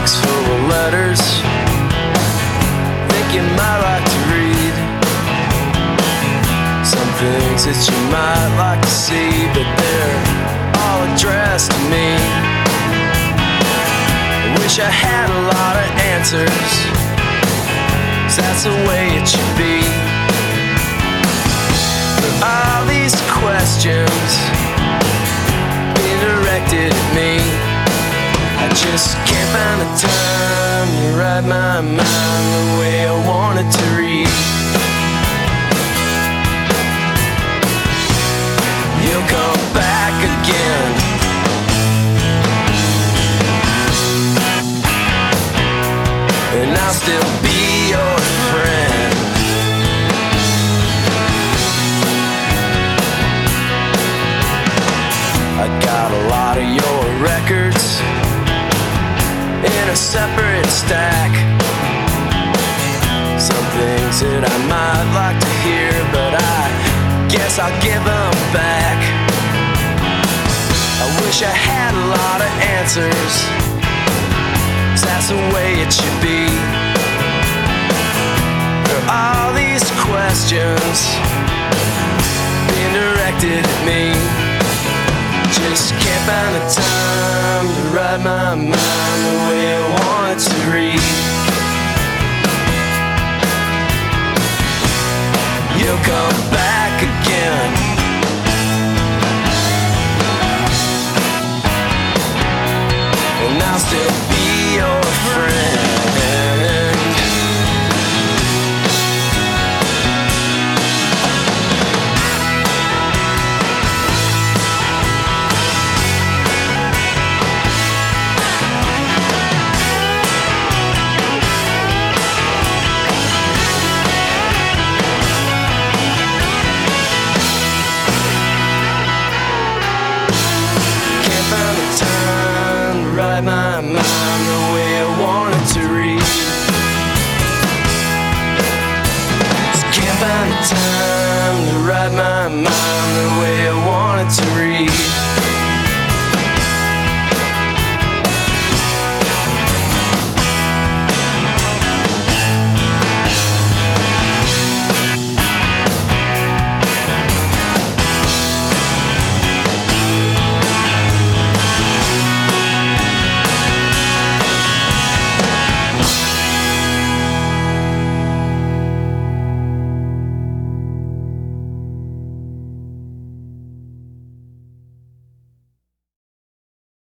box full of letters. Think you might like to read some things that you might like to see, but they're all addressed to me. I wish I had a lot of answers, 'cause that's the way it should be. For all these questions being directed at me, I just can't find the time to write my mind the way I want it to read. You'll come back again, and I'll still be your friend. I got a lot of your records in a separate stack. Some things that I might like to hear, but I guess I'll give them back. I wish I had a lot of answers, 'cause that's the way it should be. For all these questions being directed at me, just can't find the time to write my mind the way I want it to read. You'll come back again, and I'll still be your friend. My mind the way I want it to read. Just can't find the time to write my mind